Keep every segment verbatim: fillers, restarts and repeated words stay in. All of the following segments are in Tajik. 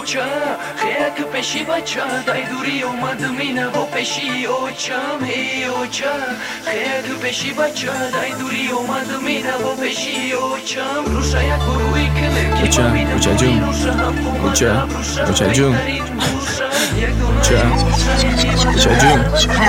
اوچا خیک پیشی بچا دای دوری اومد مینه و پیشی اوچام هی اوچا خیک پیشی بچا دای دوری اومد مینه و پیشی اوچام روشا یک بروی کنه اوچا اوچا جون اوچا اوچا جون اوچا اوچا جون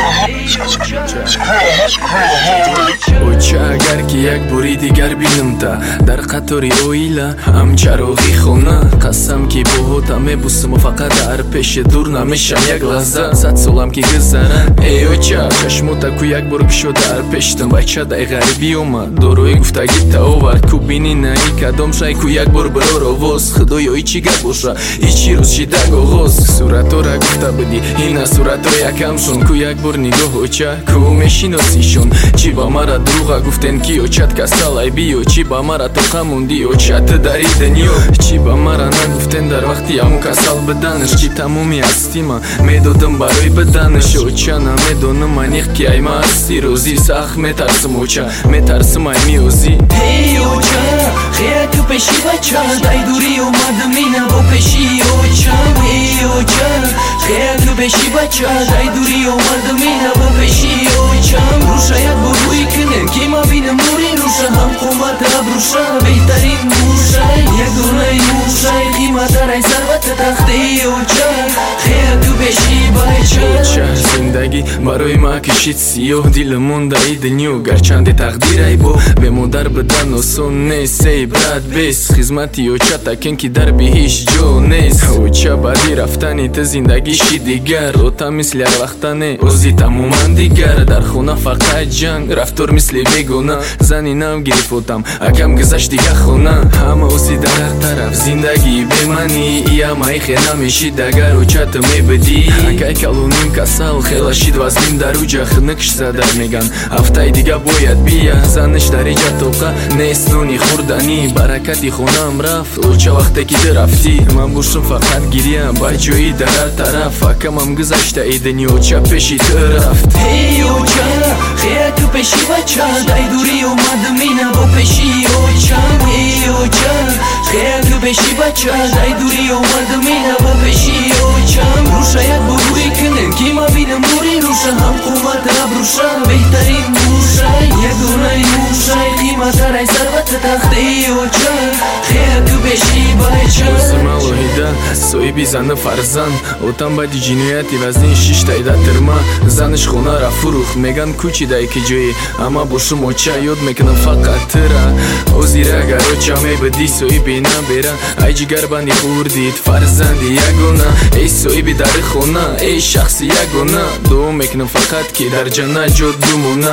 اوچا اگر که یک بوری دیگر بینم تا در قطاری اویلا هم چراغی خونه قسم که باهاتم میبوسم و فقط در پیش دور نمیشم یک لحظه صد سالم که گذرن ای اوچا چشموتا کو یک بار پیشو در پیشتم بچه دای غریبی اومد دوروی گفتگی تا آورد کو بینی نه ای کدام شای کو یک بار برار آواز خدایا ایچی گپ باشه ایچی روز شیدگ آغاز صورتو را گفته بدی این صورتو یکم شون کو یک بار نگاه اوچا کو میشیناسیشون چی با مرا دروغ گفتن کی اوچت کسال ای بیو چی با مرا تو خموندی اوچت داری دنیو چی با مرا نگفتن در وقتی همو کسال بدنش چی تمومی هستی ما میدادم برای بدنش اوچا نمیدونم منیخ که ای ما هستی روزی سخت میترسم اوچا میترسم ای میوزی هی اوچا خیک پیشی بچا دای دوری اومد مینه و پیشی اوچا هی اوچا خیک پیشی بچا دای دوری اومد مینه و پیشی اوچا روشا یک بروی کنه که ما بینم موری روشا هم قومت ابروشا بهترین موشا یک دونه موشا قیمت رای ثروت تخته اوچا خیک پیشی بچا زندگی برای ما کشید سیاه دیلمون دای دنیو گرچند تقدیر ای با به مادر بدن آسان نیست ای برد بیس خدمتی اوچا تکن که در به هیچ جو نیست اوچا بعدی رفتنی تا زندگیشی دیگر اوتا مثل هر وقتانه اوزی تموما دیگر در خونه فقط جنگ رفتار مثل بیگونه زنی نم گریفوتم اکم گذشت دیگه خونه همه اوزی در هر طرف زندگی بمانی یا مای خینا میشید دگر اوچا تو میبدی اکای کلونیم کسال خیلا شید وزنیم در اوجا خنکش زدر میگن هفته دیگه باید بیا زنش در ایجا توقع نیست نونی خوردنی برکتی خونم رفت اوچا وقتی که درفتی من بوشم فقط گیریم بچوی در هر طرف اکم هم گذشته ایدنی اوچا پیشی تو رفت هی اوچا خیک پیشی بچا دای دوری اومد مینه و پیشی اوچا هی اوچا خیک پیشی بچا دای دوری اومد مینه و پیشی اوچا روشا یک بروی کنه که ما بینم موری روشا هم قومت ابروشا بهترین موشا یک دونه موشا قیمت رای ثروت تخته اوچا خیک پیشی بچا مالوهیده سویبی زن فرزن اوتم باید جنویتی وزنی شیش تایده ترما زنش خونه را فروخت میگن کوچی دای که جوی اما باشم اوچا یاد میکنم فقط ترا اوزیره اگر اوچا میبدی سویبی نبیره ای جگر بندی خوردید فرزندی یگونه ای سویبی در خونه ای شخصی یگونه دو میکنم فقط که در جنه جد دومونه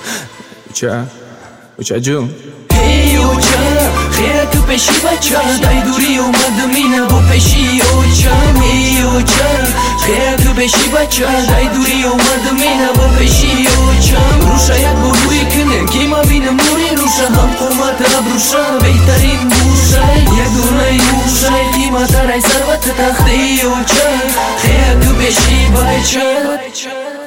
اوچا اوچا جون هی اوچا خیک پیشی بچا دای دوری اومد مینه و پیشی اوچا هی اوچا خیک پیشی بچا دای دوری اومد مینه و پیشی اوچا روشا یک بروی کنه که ما بینم موری روشا هم قومت ابروشا بهترین موشا یک دونه موشا قیمت رای ثروت تخته اوچا خیک پیشی بچا